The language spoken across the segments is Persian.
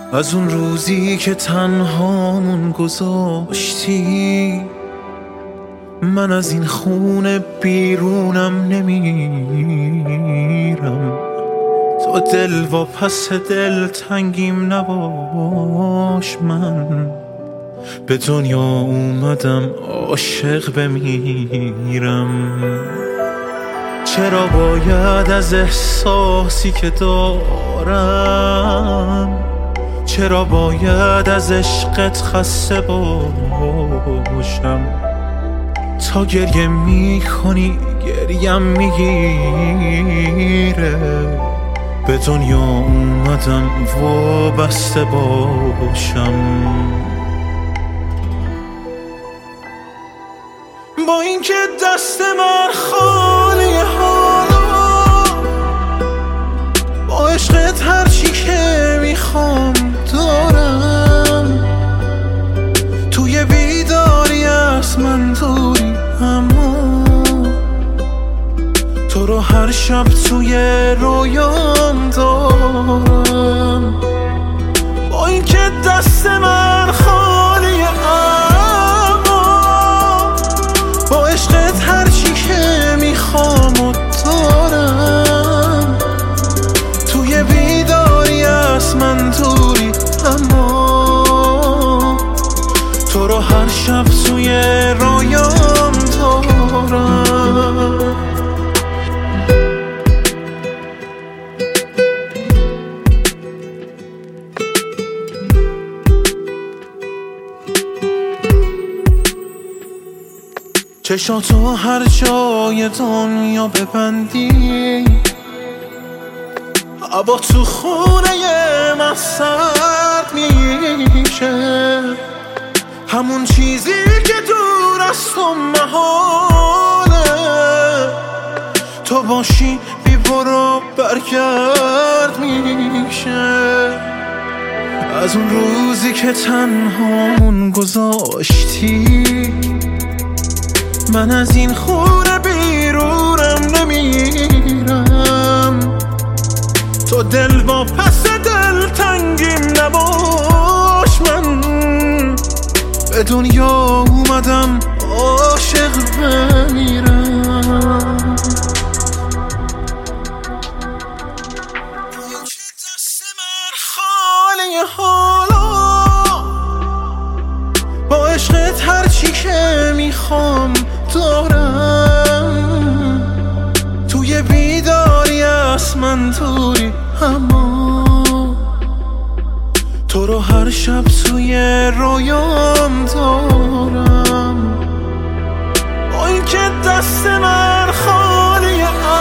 از اون روزی که تنهامون گذاشتی، من از این خونه بیرونم نمیرم. تو دل و پس دل تنگیم نباش، من به دنیا اومدم عاشق بمیرم. چرا باید از احساسی که دارم، چرا باید از عشقت خسته باشم؟ تا گریه میکنی گریم میگیره، به دنیا اومدم وابسته باشم. با اینکه دست من خالی حالا، با عشقت هرچی که میخوام دارم. توی بیداری از من دوری، اما تو رو هر شب توی رویام دارم. با اینکه دست من خالی، اما با عشقت هرچی که میخوام و دارم. توی بیداری از من دوری، اما تو رو هر شب توی رویام دارم. چشاتو هر جای دنیا ببندی، هوا تو خونه من سرد میشه. همون چیزی که دور از تو محاله، تو باشی بی برو برگرد میشه. از اون روزی که تنهامون گذاشتی، من از این خونه بیرونم نمیرم. تو دل با پس دل تنگیم نباش، من به دنیا اومدم عاشق بمیرم. دست من خالی حالا، با عشقت هرچی که میخوام دارم. توی بیداری از من دوری، اما تو رو هر شب توی رویام دارم. با اینکه دست من خالی،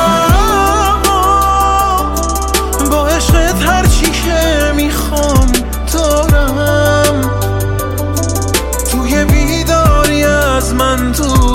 اما با عشقت هرچی که میخوام دارم. توی بیداری از من دوری،